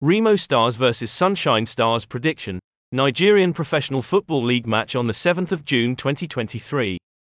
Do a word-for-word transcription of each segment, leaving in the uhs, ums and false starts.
Remo Stars versus Sunshine Stars prediction, Nigerian Professional Football League match on the seventh of June twenty twenty-three.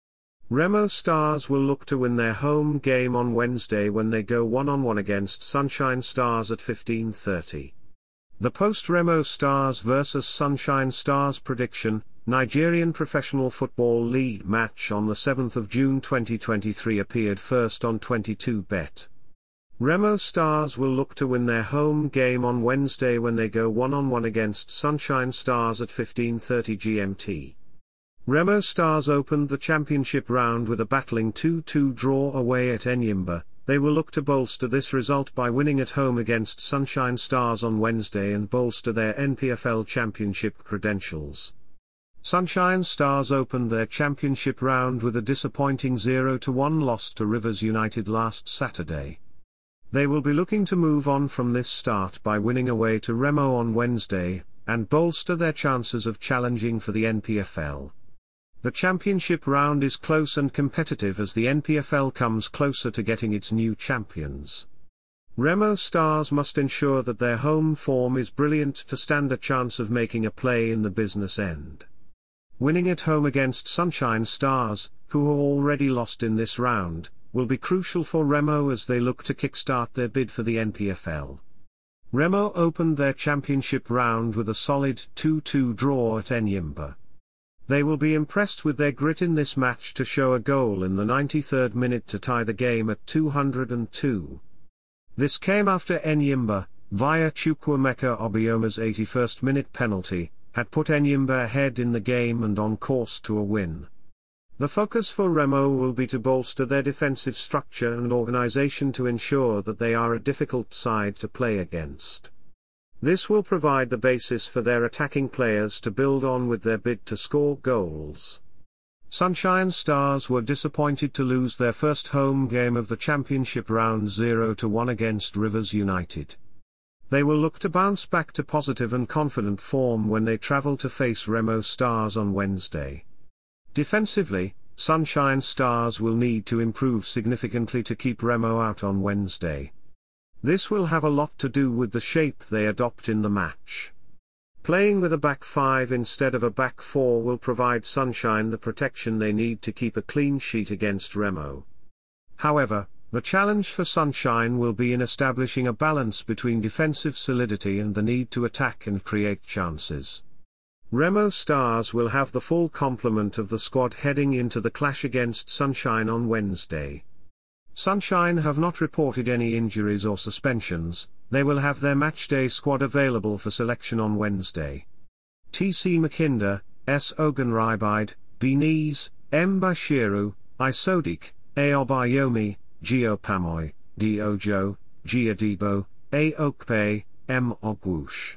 Remo Stars will look to win their home game on Wednesday when they go one-on-one against Sunshine Stars at fifteen thirty. The post-Remo Stars versus Sunshine Stars prediction, Nigerian Professional Football League match on the seventh of June twenty twenty-three appeared first on twenty-two bet. Remo Stars will look to win their home game on Wednesday when they go one-on-one against Sunshine Stars at fifteen thirty G M T. Remo Stars opened the championship round with a battling two two draw away at Enyimba. They will look to bolster this result by winning at home against Sunshine Stars on Wednesday and bolster their N P F L championship credentials. Sunshine Stars opened their championship round with a disappointing zero to one loss to Rivers United last Saturday. They will be looking to move on from this start by winning away to Remo on Wednesday, and bolster their chances of challenging for the N P F L. The championship round is close and competitive as the N P F L comes closer to getting its new champions. Remo Stars must ensure that their home form is brilliant to stand a chance of making a play in the business end. Winning at home against Sunshine Stars, who are already lost in this round, will be crucial for Remo as they look to kickstart their bid for the N P F L. Remo opened their championship round with a solid two two draw at Enyimba. They will be impressed with their grit in this match to show a goal in the ninety-third minute to tie the game at two hundred two. This came after Enyimba, via Chukwuemeka Obioma's eighty-first minute penalty, had put Enyimba ahead in the game and on course to a win. The focus for Remo will be to bolster their defensive structure and organisation to ensure that they are a difficult side to play against. This will provide the basis for their attacking players to build on with their bid to score goals. Sunshine Stars were disappointed to lose their first home game of the championship round zero to one against Rivers United. They will look to bounce back to positive and confident form when they travel to face Remo Stars on Wednesday. Defensively, Sunshine Stars will need to improve significantly to keep Remo out on Wednesday. This will have a lot to do with the shape they adopt in the match. Playing with a back five instead of a back four will provide Sunshine the protection they need to keep a clean sheet against Remo. However, the challenge for Sunshine will be in establishing a balance between defensive solidity and the need to attack and create chances. Remo Stars will have the full complement of the squad heading into the clash against Sunshine on Wednesday. Sunshine have not reported any injuries or suspensions. They will have their matchday squad available for selection on Wednesday. T C Makinda, S Ogunribide, Benes, M Bashiru, Isodic, Aobayomi, Gio Pamoy, D Ojo, Giadibo, A Okpe, M Ogwush.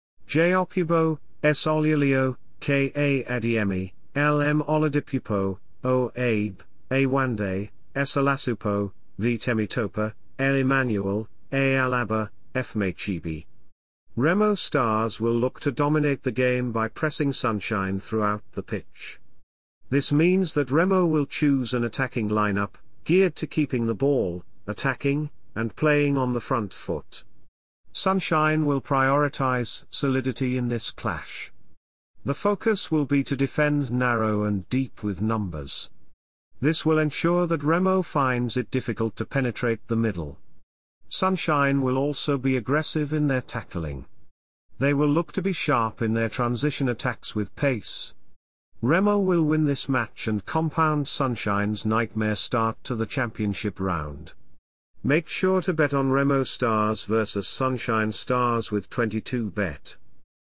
J Opubo, S Olulio, K A Adiemi, L M Oladipupo, O Abe, A Wande, S Alasupo, V Temitopa, El Emmanuel, A Alaba, F Machibi. Remo Stars will look to dominate the game by pressing Sunshine throughout the pitch. This means that Remo will choose an attacking lineup, geared to keeping the ball, attacking, and playing on the front foot. Sunshine will prioritize solidity in this clash. The focus will be to defend narrow and deep with numbers. This will ensure that Remo finds it difficult to penetrate the middle. Sunshine will also be aggressive in their tackling. They will look to be sharp in their transition attacks with pace. Remo will win this match and compound Sunshine's nightmare start to the championship round. Make sure to bet on Remo Stars versus Sunshine Stars with twenty-two bet.